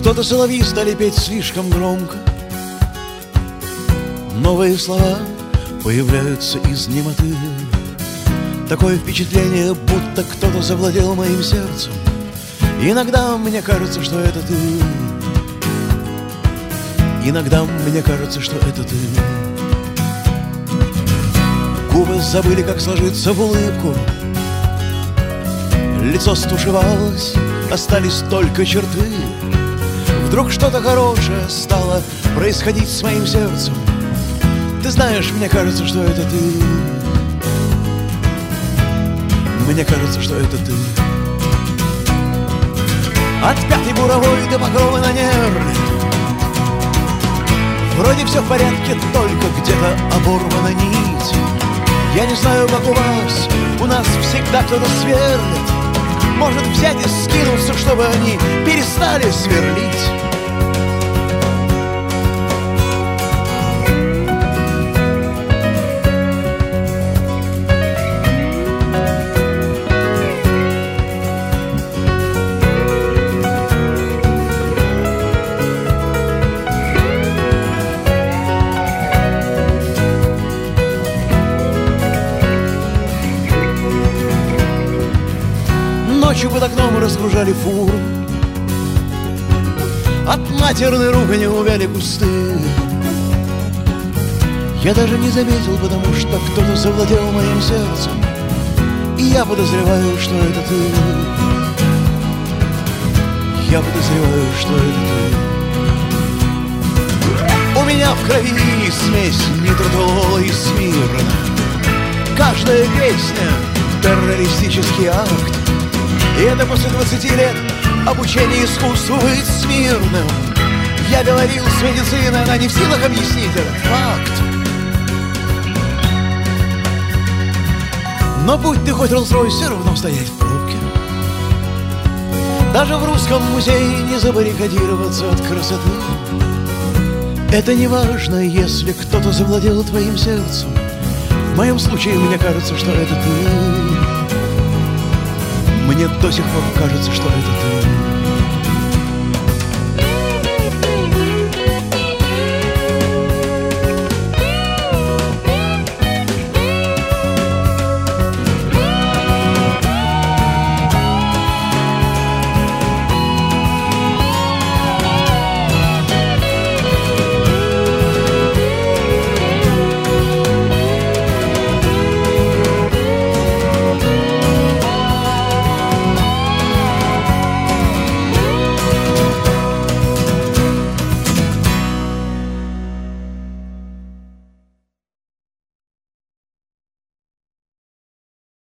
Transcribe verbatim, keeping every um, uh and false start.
Что-то соловьи стали петь слишком громко. Новые слова появляются из немоты. Такое впечатление, будто кто-то завладел моим сердцем. Иногда мне кажется, что это ты. Иногда мне кажется, что это ты. Губы забыли, как сложиться в улыбку. Лицо стушевалось, остались только черты. Вдруг что-то хорошее стало происходить с моим сердцем. Ты знаешь, мне кажется, что это ты. Мне кажется, что это ты. От пятой буровой до покрова на нерве. Вроде все в порядке, только где-то оборвана нить. Я не знаю, как у вас, у нас всегда кто-то сверлит. Может взять и скинуться, чтобы они перестали сверлить. Ночью под окном разгружали фуру. От матерной ругани увяли кусты. Я даже не заметил, потому что кто-то завладел моим сердцем. И я подозреваю, что это ты. Я подозреваю, что это ты. У меня в крови смесь нитротолола и смирна. Каждая песня — террористический акт. И это после двадцати лет обучения искусству быть смирным. Я говорил с медициной, она не в силах объяснить этот факт. Но будь ты хоть Роллс-Ройс, все равно стоять в пробке. Даже в русском музее не забаррикадироваться от красоты. Это не важно, если кто-то завладел твоим сердцем. В моем случае мне кажется, что это ты. Мне до сих пор кажется, что это ты.